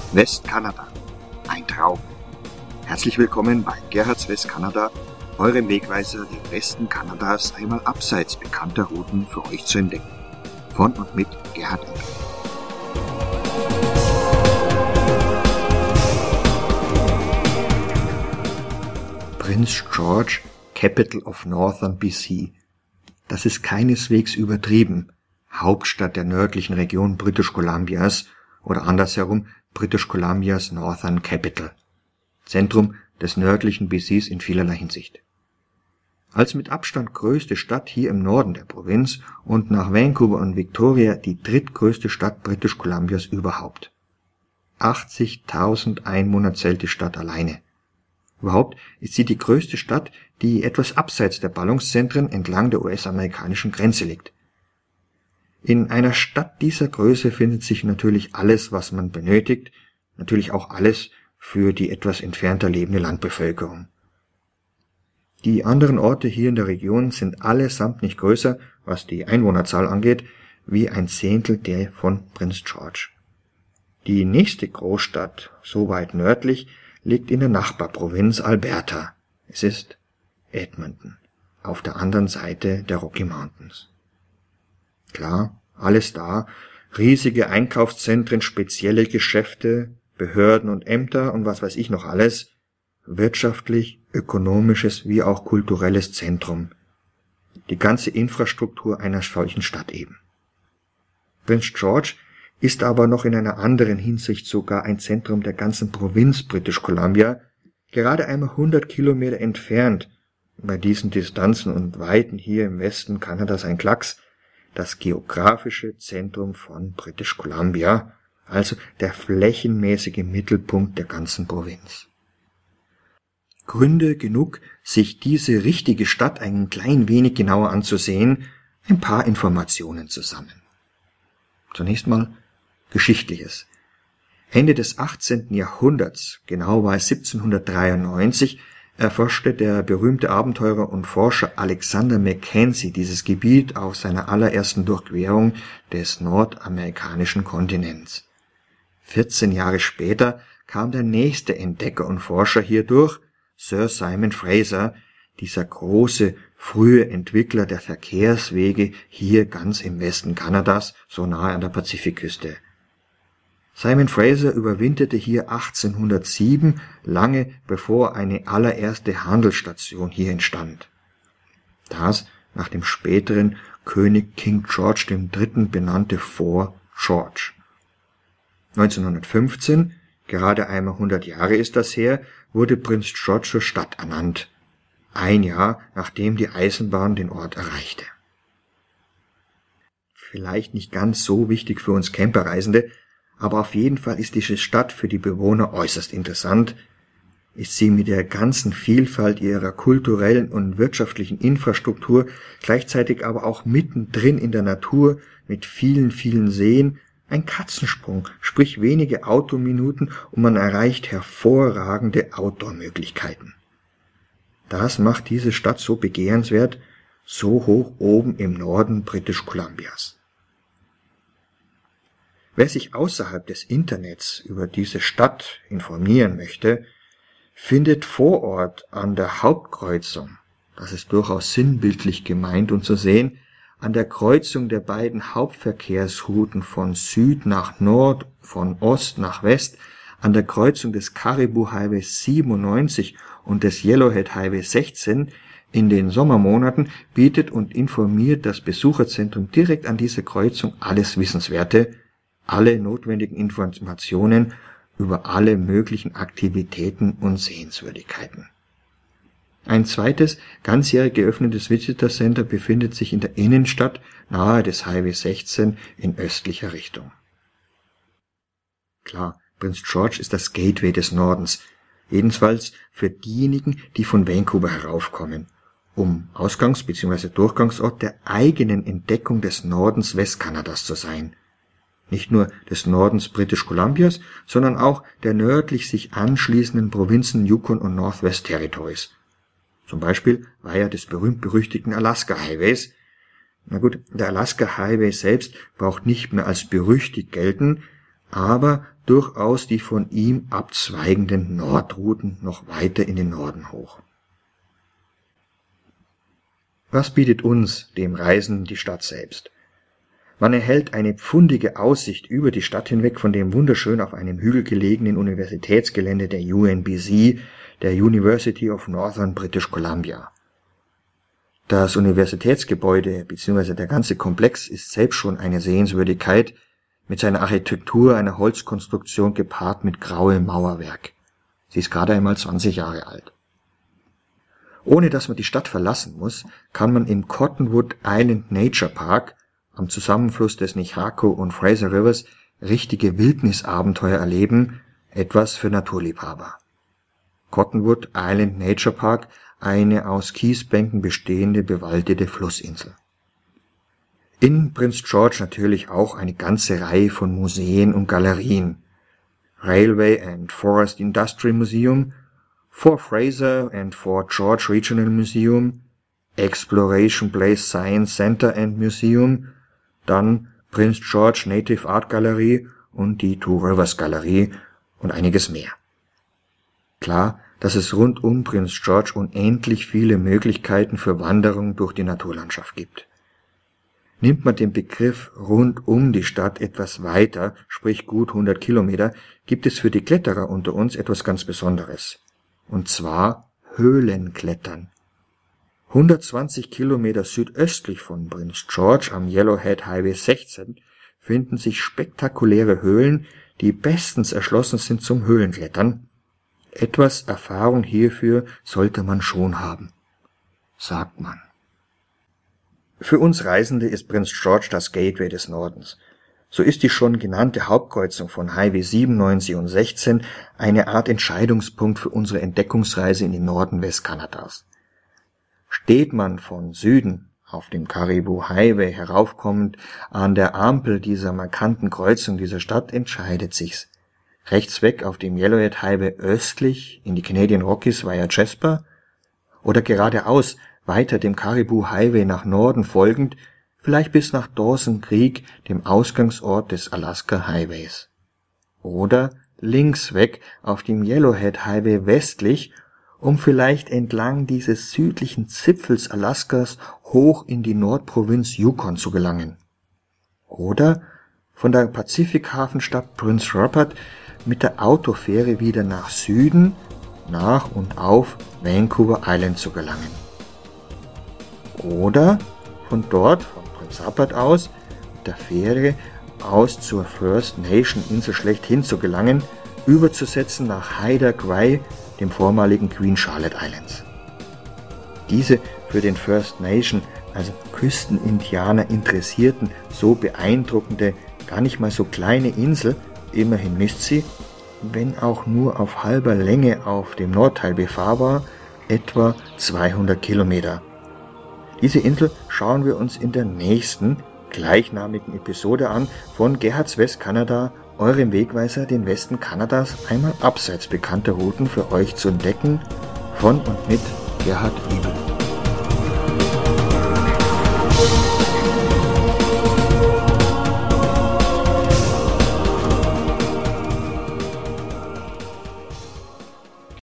Westkanada. Ein Traum. Herzlich willkommen bei Gerhards Westkanada, eurem Wegweiser, den Westen Kanadas einmal abseits bekannter Routen für euch zu entdecken. Von und mit Gerhard Engel. Prince George, Capital of Northern BC. Das ist keineswegs übertrieben. Hauptstadt der nördlichen Region British Columbias oder andersherum British Columbias Northern Capital. Zentrum des nördlichen BCs in vielerlei Hinsicht. Als mit Abstand größte Stadt hier im Norden der Provinz und nach Vancouver und Victoria die drittgrößte Stadt British Columbias überhaupt. 80.000 Einwohner zählt die Stadt alleine. Überhaupt ist sie die größte Stadt, die etwas abseits der Ballungszentren entlang der US-amerikanischen Grenze liegt. In einer Stadt dieser Größe findet sich natürlich alles, was man benötigt, natürlich auch alles für die etwas entfernter lebende Landbevölkerung. Die anderen Orte hier in der Region sind allesamt nicht größer, was die Einwohnerzahl angeht, wie ein Zehntel der von Prince George. Die nächste Großstadt, so weit nördlich, liegt in der Nachbarprovinz Alberta. Es ist Edmonton, auf der anderen Seite der Rocky Mountains. Klar, alles da, riesige Einkaufszentren, spezielle Geschäfte, Behörden und Ämter und was weiß ich noch alles, wirtschaftlich, ökonomisches wie auch kulturelles Zentrum. Die ganze Infrastruktur einer solchen Stadt eben. Prince George ist aber noch in einer anderen Hinsicht sogar ein Zentrum der ganzen Provinz British Columbia, gerade einmal 100 Kilometer entfernt, bei diesen Distanzen und Weiten hier im Westen Kanadas ein Klacks, das geografische Zentrum von British Columbia, also der flächenmäßige Mittelpunkt der ganzen Provinz. Gründe genug, sich diese richtige Stadt ein klein wenig genauer anzusehen, ein paar Informationen zusammen. Zunächst mal Geschichtliches. Ende des 18. Jahrhunderts, genau war es 1793, erforschte der berühmte Abenteurer und Forscher Alexander Mackenzie dieses Gebiet auf seiner allerersten Durchquerung des nordamerikanischen Kontinents. 14 Jahre später kam der nächste Entdecker und Forscher hier durch, Sir Simon Fraser, dieser große, frühe Entwickler der Verkehrswege hier ganz im Westen Kanadas, so nahe an der Pazifikküste. Simon Fraser überwinterte hier 1807, lange bevor eine allererste Handelsstation hier entstand. Das nach dem späteren König King George III. Benannte Fort George. 1915, gerade einmal 100 Jahre ist das her, wurde Prince George zur Stadt ernannt. Ein Jahr, nachdem die Eisenbahn den Ort erreichte. Vielleicht nicht ganz so wichtig für uns Camperreisende, aber auf jeden Fall ist diese Stadt für die Bewohner äußerst interessant, ist sie mit der ganzen Vielfalt ihrer kulturellen und wirtschaftlichen Infrastruktur, gleichzeitig aber auch mittendrin in der Natur mit vielen, vielen Seen, ein Katzensprung, sprich wenige Autominuten und man erreicht hervorragende Outdoor-Möglichkeiten. Das macht diese Stadt so begehrenswert, so hoch oben im Norden British Columbias. Wer sich außerhalb des Internets über diese Stadt informieren möchte, findet vor Ort an der Hauptkreuzung, das ist durchaus sinnbildlich gemeint und zu sehen, an der Kreuzung der beiden Hauptverkehrsrouten von Süd nach Nord, von Ost nach West, an der Kreuzung des Caribou Highway 97 und des Yellowhead Highway 16 in den Sommermonaten bietet und informiert das Besucherzentrum direkt an dieser Kreuzung alles Wissenswerte, alle notwendigen Informationen über alle möglichen Aktivitäten und Sehenswürdigkeiten. Ein zweites, ganzjährig geöffnetes Visitor Center befindet sich in der Innenstadt nahe des Highway 16 in östlicher Richtung. Klar, Prince George ist das Gateway des Nordens, jedenfalls für diejenigen, die von Vancouver heraufkommen, um Ausgangs- bzw. Durchgangsort der eigenen Entdeckung des Nordens Westkanadas zu sein. Nicht nur des Nordens British Columbias, sondern auch der nördlich sich anschließenden Provinzen Yukon und Northwest Territories. Zum Beispiel war ja des berühmt-berüchtigten Alaska Highways. Na gut, der Alaska Highway selbst braucht nicht mehr als berüchtigt gelten, aber durchaus die von ihm abzweigenden Nordrouten noch weiter in den Norden hoch. Was bietet uns, dem Reisenden, die Stadt selbst? Man erhält eine pfundige Aussicht über die Stadt hinweg von dem wunderschön auf einem Hügel gelegenen Universitätsgelände der UNBC, der University of Northern British Columbia. Das Universitätsgebäude bzw. der ganze Komplex ist selbst schon eine Sehenswürdigkeit, mit seiner Architektur einer Holzkonstruktion gepaart mit grauem Mauerwerk. Sie ist gerade einmal 20 Jahre alt. Ohne dass man die Stadt verlassen muss, kann man im Cottonwood Island Nature Park am Zusammenfluss des Nechako und Fraser Rivers richtige Wildnisabenteuer erleben, etwas für Naturliebhaber. Cottonwood Island Nature Park, eine aus Kiesbänken bestehende bewaldete Flussinsel. In Prince George natürlich auch eine ganze Reihe von Museen und Galerien. Railway and Forest Industry Museum, Fort Fraser and Fort George Regional Museum, Exploration Place Science Center and Museum, dann Prince George Native Art Galerie und die Two Rivers Galerie und einiges mehr. Klar, dass es rund um Prince George unendlich viele Möglichkeiten für Wanderung durch die Naturlandschaft gibt. Nimmt man den Begriff rund um die Stadt etwas weiter, sprich gut 100 Kilometer, gibt es für die Kletterer unter uns etwas ganz Besonderes. Und zwar Höhlenklettern. 120 Kilometer südöstlich von Prince George am Yellowhead Highway 16 finden sich spektakuläre Höhlen, die bestens erschlossen sind zum Höhlenklettern. Etwas Erfahrung hierfür sollte man schon haben, sagt man. Für uns Reisende ist Prince George das Gateway des Nordens. So ist die schon genannte Hauptkreuzung von Highway 97 und 16 eine Art Entscheidungspunkt für unsere Entdeckungsreise in den Norden Westkanadas. Steht man von Süden auf dem Caribou Highway heraufkommend an der Ampel dieser markanten Kreuzung dieser Stadt, entscheidet sich's. Rechts weg auf dem Yellowhead Highway östlich in die Canadian Rockies via Jasper oder geradeaus weiter dem Caribou Highway nach Norden folgend, vielleicht bis nach Dawson Creek, dem Ausgangsort des Alaska Highways. Oder links weg auf dem Yellowhead Highway westlich, um vielleicht entlang dieses südlichen Zipfels Alaskas hoch in die Nordprovinz Yukon zu gelangen. Oder von der Pazifikhafenstadt Prince Rupert mit der Autofähre wieder nach Süden, nach und auf Vancouver Island zu gelangen. Oder von dort, von Prince Rupert aus, mit der Fähre aus zur First Nation Insel schlechthin zu gelangen, überzusetzen nach Haida Gwaii, dem vormaligen Queen Charlotte Islands. Diese für den First Nation, also Küstenindianer Interessierten, so beeindruckende, gar nicht mal so kleine Insel, immerhin misst sie, wenn auch nur auf halber Länge auf dem Nordteil befahrbar, etwa 200 Kilometer. Diese Insel schauen wir uns in der nächsten, gleichnamigen Episode an von Gerhards Westkanada, eurem Wegweiser, den Westen Kanadas einmal abseits bekannter Routen für euch zu entdecken, von und mit Gerhard Ebel.